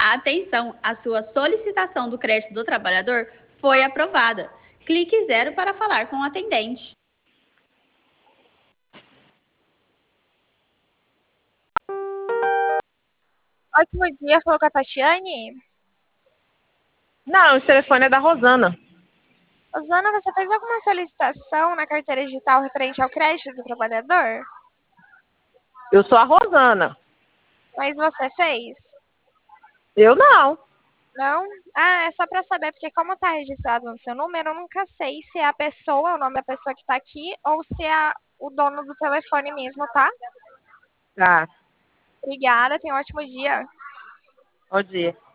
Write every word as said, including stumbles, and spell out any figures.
Atenção, a sua solicitação do crédito do trabalhador foi aprovada. Clique zero para falar com o atendente. Ótimo dia, falou com a Tatiane. Não, esse telefone é da Rosana. Rosana, você fez alguma solicitação na carteira digital referente ao crédito do trabalhador? Eu sou a Rosana. Mas você fez? Eu não. Não? Ah, é só para saber, porque como está registrado no seu número, eu nunca sei se é a pessoa, o nome da pessoa que está aqui, ou se é o dono do telefone mesmo, tá? Tá. Obrigada, tenha um ótimo dia. Bom dia.